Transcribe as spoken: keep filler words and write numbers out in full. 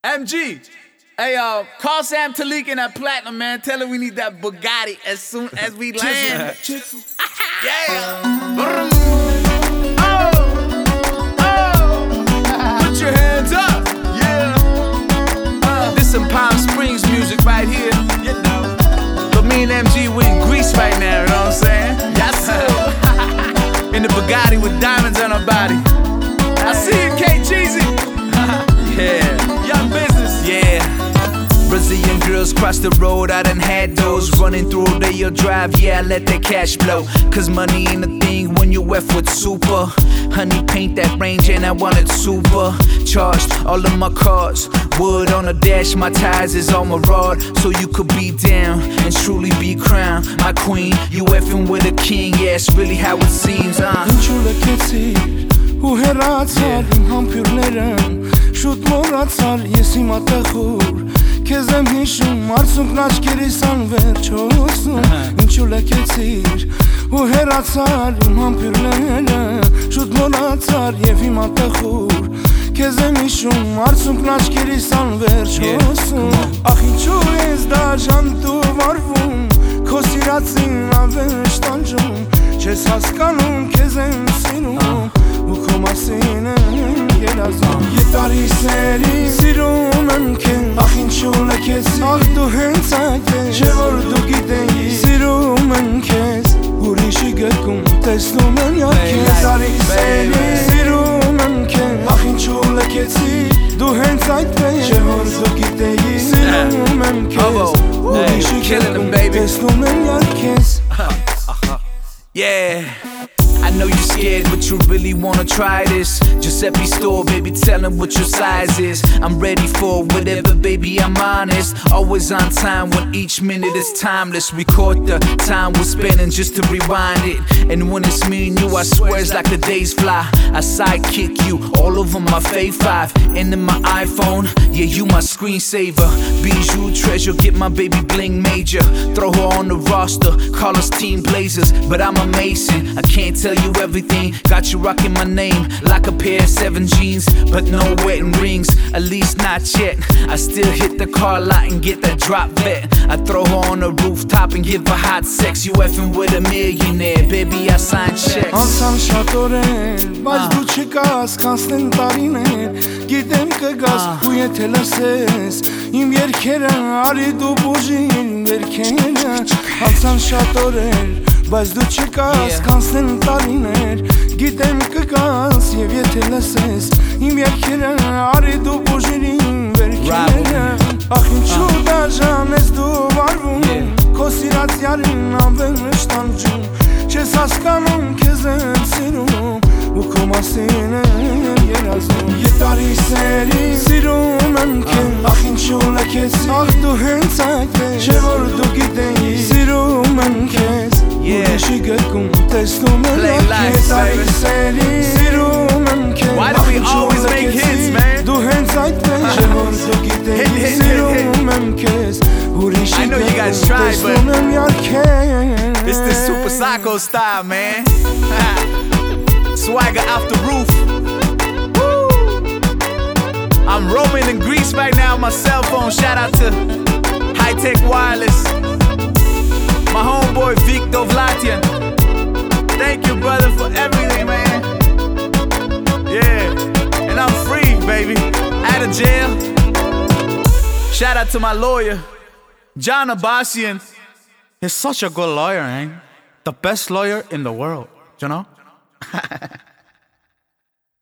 M G, hey, uh, call Sam Talik in that platinum, man. Tell her we need that Bugatti as soon as we land. Yeah. Oh, oh. Put your hands up. Yeah. Uh, this some Palm Springs music right here. You know. But me and M G, we in Greece right now, you know what I'm saying? Yes, sir. In the Bugatti with diamonds on her body. I see you, K Jeezy. Yeah, young business. Yeah. Brazilian girls cross the road, I done had those. Running through Rodeo Drive, yeah, I let that cash blow. Cause money ain't a thing when you F with super. Honey, paint that range and I want it super. Charged all of my cars, wood on the dash, my ties is on my rod. So you could be down and truly be crowned. My queen, you effing with a king, yeah, it's really how it seems, uh. Ու հեռացար իմ համբյուրներն Շուտ մոռացար ես իմ ատեղուր Քեզ եմ հիշում արցունքն աչքերիս անվերջոցում Ինչու լքեցիր ու հեռացար իմ համբյուրները Շուտ մոռացար և իմ ատեղուր Քեզ եմ հիշում արցունքն աչքերիս անվերջոցում Ախ ինչու ես դաժան դու վարվում Քո սիրածին ավեշ տանջում Չես հասկանում քեզ եմ սիրում Ու քո մասին եմ երազում Ետարի սերի սիրում եմ քեզ Ախ ինչու լքեցի Ախ դու հենց այդ ես Չէ որ դու գիտեի Սիրում եմ քեզ Ուրիշի գկում տեսնում եմ յարքեզ Ետարի սերի սիրում եմ քեզ Ախ ինչու լքեցի Դու հենց այդ ես Չէ որ դու գիտեի Սիրում եմ քեզ Ուրիշի գկում տեսնում եմ յարքեz Yeah, I know you're scared, but you really wanna try this. Giuseppe store, baby, tell them what your size is. I'm ready for whatever, baby, I'm honest. Always on time when each minute is timeless. Record the time we're spending just to rewind it. And when it's me and you, I swear it's like the days fly. I sidekick you all over my Fave five. And in my iPhone, yeah, you my screensaver. Bijou treasure, get my baby bling major. Throw her on the roster, call us Team Blazers. But I'm a Mason, I can't tell you everything. Got you rocking my name like a pair of seven jeans. But no wedding rings, at least not yet. I still hit the car lot and get that drop vet. I throw her on the rooftop and give her hot sex. You effing with a millionaire, baby, I sign checks. Անցան շատ օրեր, բայց դու չկաս, կանցնեն տարիներ Գիտեմ կգաս ու եթե լսես Իմ երգերը արի դու բուժին վերքերը Անցան շատ օրեր, բայց դու չկաս, կանցնեն տարիներ Գիտեմ կգաս և եթե լսես Իմ երգերը արի դու բուժին վերքերը Ախ ինչու դաժան ես դու վարվում Քո սիրած յարին ավեշ տանջում Չես հասկանում քեզ եմ սիրում Ու քո մասին եմ երազում Ետարի սերի սիրում եմ քեզ Ախ ինչու լքեցի Ախ դու հենց այդ ես Չէ որ դու գիտեի Սիրում եմ քեզ Ուրիշի գկում տեսնում եմ յարքեզ Ետարի սերի սիրում եմ քեզ Why do we always make hits, man? Դու հենց այդ ես Չէ որ դու գիտեի Սիրում եմ քեզ I know you guys tried, but it's the Super Psycho style, man. Swagger off the roof. Woo. I'm roaming in Greece right now on my cell phone. Shout out to High Tech Wireless. My homeboy Victor Vlatian. Thank you, brother, for everything, man. Yeah, and I'm free, baby. Out of jail. Shout out to my lawyer. John Abasian is such a good lawyer, eh? The best lawyer in the world, you know?